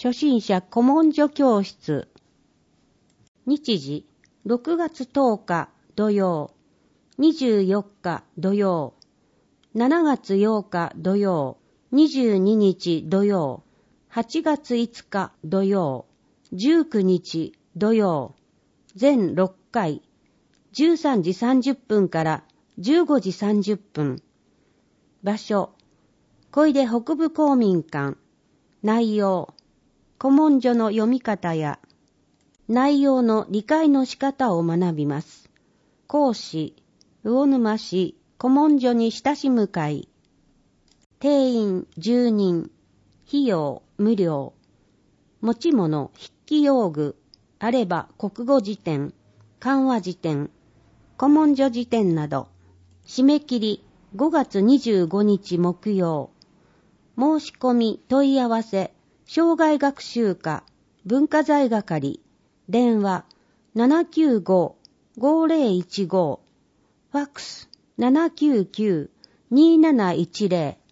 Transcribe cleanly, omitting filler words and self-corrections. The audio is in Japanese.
初心者古文書教室。日時、6月10日土曜、24日土曜、7月8日土曜、22日土曜、8月5日土曜、19日土曜、全6回、13時30分から15時30分。場所、小出北部公民館。内容、古文書の読み方や内容の理解の仕方を学びます。講師、魚沼市古文書に親しむ会。定員10人。費用無料。持ち物、筆記用具、あれば国語辞典、漢和辞典、古文書辞典など。締め切り5月25日木曜。申し込み問い合わせ、障害学習課、文化財係、電話 795-5015、ファックス 799-2710、